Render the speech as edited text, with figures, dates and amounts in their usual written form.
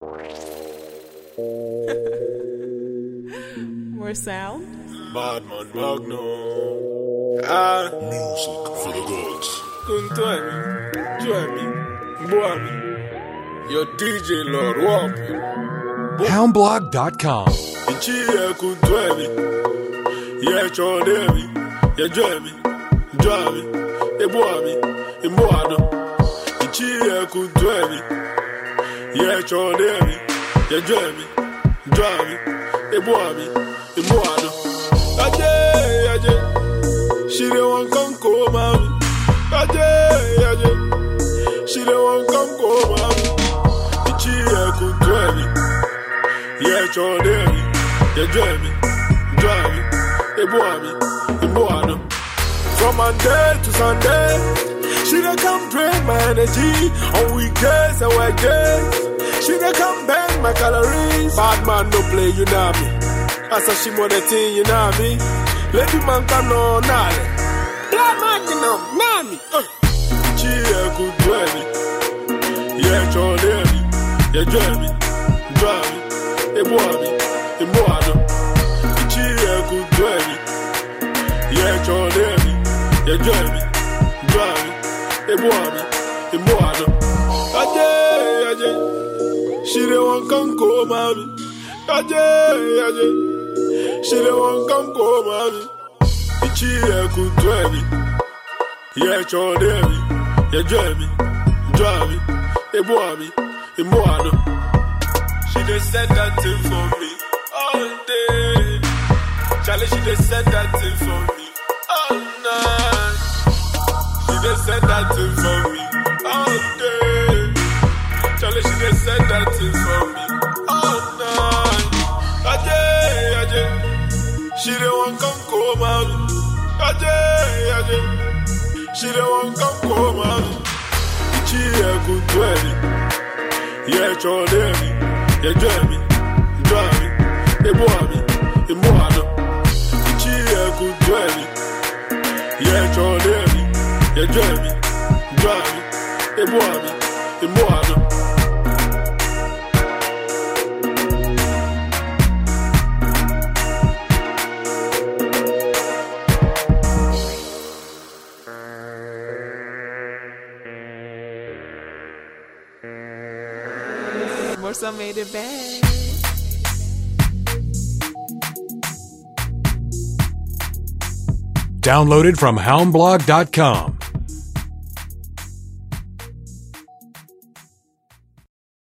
More sound? Badman Magnum. Music for the gods. Join me. Boy, your DJ Lord Wap. Houndblog.com. Chia Kuntwemi. Yeah, Chodemi. Yeah, join me. Join me. Boy, Moado. Chia Kuntwemi. Yeah, Chodemi. Yeah, join me. Join me. Boy, Moado. Ajay. She don't want come call mommy. Ajay. She don't want come call mommy. Chia Kuntwemi. Yeah, Chodemi. Yeah, join me. Join me. Moado. From Monday to Sunday, she don't come drain my energy. On weekdays and weekdays, she don't come bang my calories. Bad man no play, you know me. I said she more the thing, you know me. Lady man can no nale. Black man can no name. Chia could dwell me. Yeah, Chodemi. Yeah, join me. Drive me. Moado. Chia could dwell me. Yeah, Chodemi. Yeah, join me. Drive me. Moado. Ajay. She don't want come call mommy. Ajay. She don't want come call mommy. Chia could dwell me. Yeah, Chodemi. Yeah, join me. Drive me. Moado. She just said that thing for me all day. Charlie, she just said that thing for me all night. She just said that thing for me all day. Charlie, she just said that thing for me all night. Ajay. She don't want come call mommy. Ajay. She don't want come call mommy. Chia Kuntwemi. Yeah, Chodemi. Yeah, join me. Drive me. Moado. Chia Kuntwemi. Yeah, Chodemi. Yeah, join me. Drive me. Moado. Morsa made it back. Downloaded from Houndblog.com.